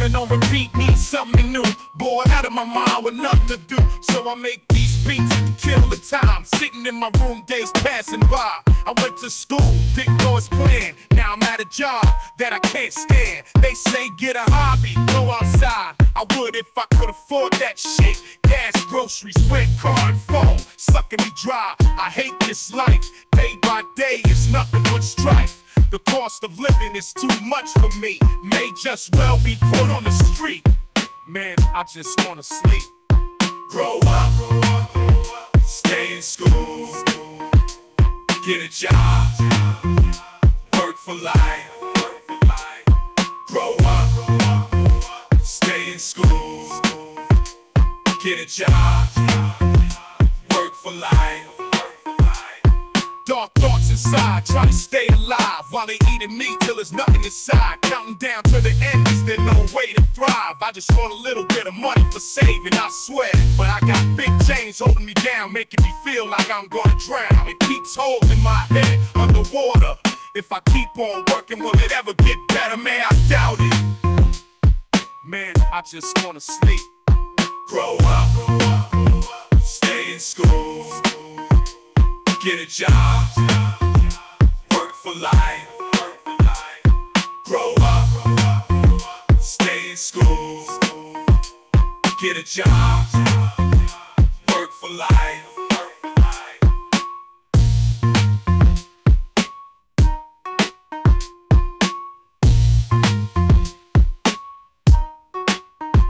Running on repeat, need something new. Bored out of my mind with nothing to do, so I make these beats to kill the time. Sitting in my room, days passing by. I went to school, didn't go as planned. Now I'm at a job that I can't stand. They say get a hobby, go outside. I would if I could afford that shit. Gas, groceries, rent, car, and phone sucking me dry. I hate this life. Day by day, it's nothing but strife. The cost of living is too much for me. May just well be put on the street. Man, I just wanna sleep. Grow up, stay in school, get a job, work for life. Grow up, stay in school, get a job, work for life. Dark thoughts inside, try to stay alive while they eating me till there's nothing inside. Counting down to the end, is there no way to thrive? I just want a little bit of money for saving, I swear. But I got big chains holding me down, making me feel like I'm gonna drown. It keeps holding my head underwater. If I keep on working, will it ever get better? Man, I doubt it. Man, I just wanna sleep. Grow up, stay in school, get a job, work for life. Grow up, stay in school, get a job, work for life.